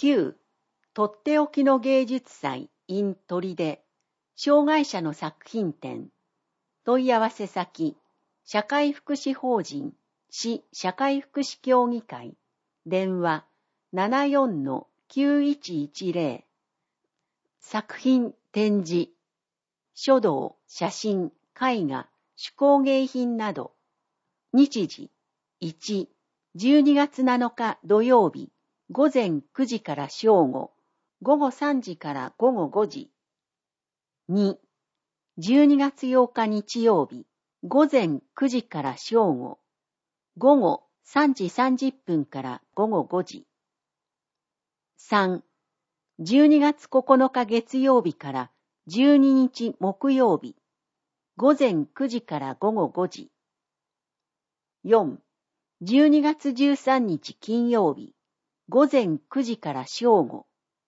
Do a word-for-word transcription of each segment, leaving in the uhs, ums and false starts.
きゅう. とっておきの芸術祭 in 砦障害者の作品展問い合わせ先社会福祉法人市社会福祉協議会電話 ななよんのきゅういちいちゼロ 作品展示書道写真絵画手工芸品など日時いち. じゅうにがつなのか土曜日午前くじから正午午後さんじから午後ごじに. じゅうにがつようか日曜日午前くじから正午午後さんじさんじゅっぷんから午後ごじさん. じゅうにがつここのか月曜日からじゅうににち木曜日午前くじから午後ごじよん. じゅうにがつじゅうさんにち金曜日午前くじから正午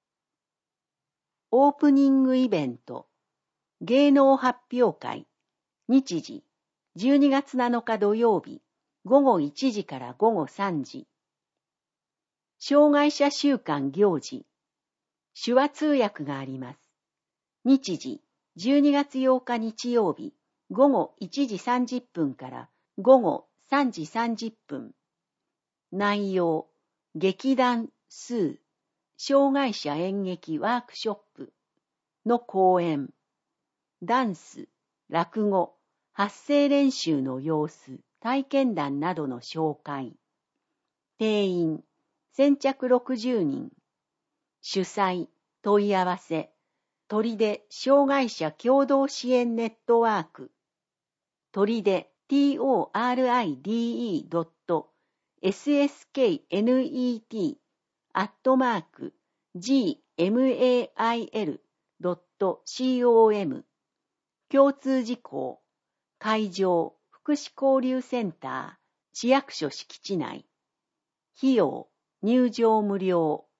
オープニングイベント芸能発表会日時じゅうにがつなのか土曜日午後いちじから午後さんじ障害者週間行事手話通訳があります。日時じゅうにがつようか日曜日午後いちじさんじゅっぷんから午後さんじさんじゅっぷん内容劇団数障害者演劇ワークショップの講演ダンス落語発声練習の様子体験談などの紹介定員先着ろくじゅうにん主催問い合わせ砦障害者共同支援ネットワーク砦 ティーオーアールアイディーイードットエスエスケーネット アットマーク ジーエムエーアイエルドットコム 共通事項会場福祉交流センター市役所敷地内費用入場無料